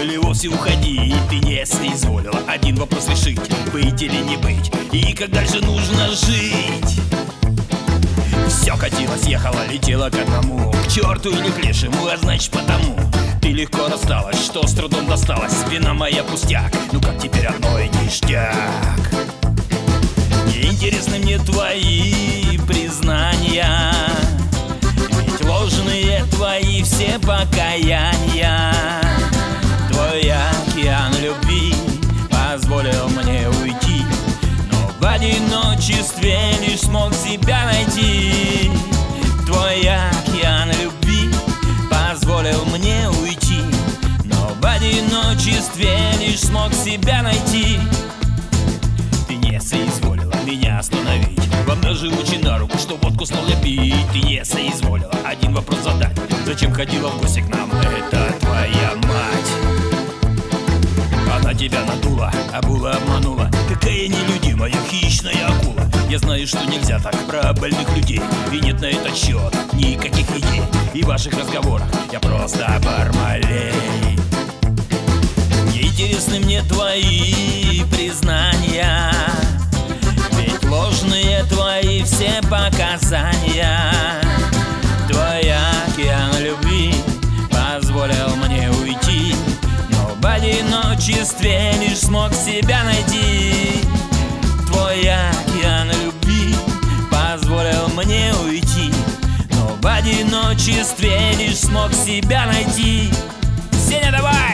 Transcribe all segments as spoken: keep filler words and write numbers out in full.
или вовсе уходить. Ты не соизволила один вопрос решить: быть или не быть, и как дальше нужно жить. Все катилось, ехала, летела к одному, к черту или к лешему, а значит потому ты легко рассталась, что с трудом досталась. Вина моя пустяк, ну как теперь одно и ништяк. Неинтересны мне твои признания, ведь ложные твои все покаяния. Твой океан любви позволил мне уйти, но в одиночестве лишь смог себя найти. Твой океан любви позволил мне уйти, но в одиночестве лишь смог себя найти. Ты не соизволила меня остановить, вам даже очень на руку, что водку стал я пить. Ты не соизволила один вопрос задать: зачем ходила в гости к нам эта твоя мать? Она тебя надула, обула, обманула. Какая нелюдимая хищная акула. Я знаю, что нельзя так про больных людей, и нет на этот счет никаких идей. И в ваших разговорах я просто бармалей. Неинтересны мне твои признания, ведь ложные твои все показания. Твой океан любви позволил мне уйти, но в одиночестве лишь смог себя найти. Твой океан любви позволил мне уйти, но в одиночестве лишь смог себя найти. Сеня, давай!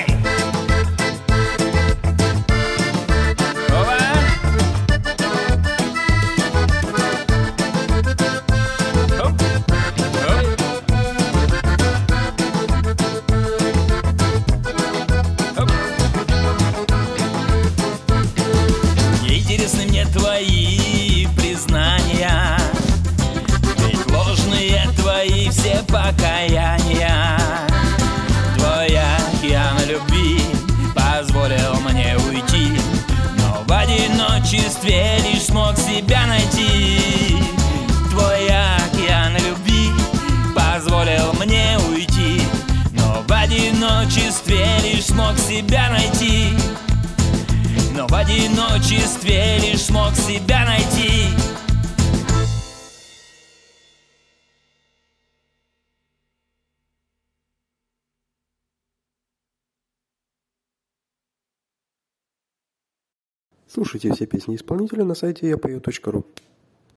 Неинтересны мне твои признания, ведь ложные твои все покаяния. Твой океан любви позволил мне уйти, но в одиночестве лишь смог себя найти. Твой океан любви позволил мне уйти, но в одиночестве лишь смог себя найти. Но в одиночестве лишь смог себя найти. Слушайте все песни исполнителя на сайте я пою точка ру.